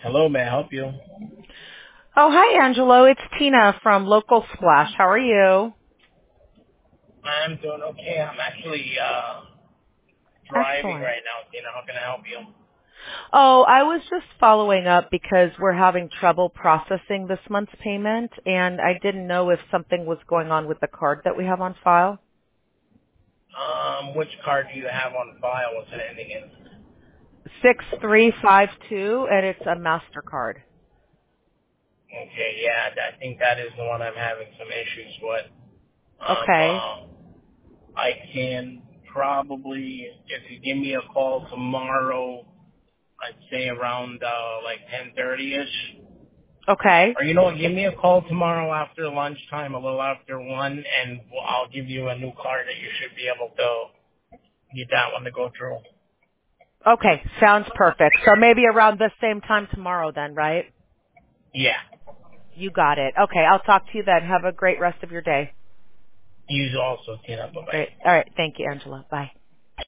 Hello, may I help you? Oh, hi, Angelo. It's Tina from Local Splash. How are you? I'm doing okay. I'm actually driving Excellent. right now, Tina. How can I help you? Oh, I was just following up because we're having trouble processing this month's payment, and I didn't know if something was going on with the card that we have on file. Which card do you have on file? What's it ending in? 6352, and it's a MasterCard. Okay, yeah, I think that is the one I'm having some issues with. Okay. I can probably, if you give me a call tomorrow, I'd say around like 10:30ish. Okay. Or you know what, give me a call tomorrow after lunchtime, a little after 1, and I'll give you a new card that you should be able to get that one to go through. Okay. Sounds perfect. So maybe around the same time tomorrow then, right? Yeah. You got it. Okay. I'll talk to you then. Have a great rest of your day. You also, Tina. Bye-bye. Great. All right. Thank you, Angela. Bye.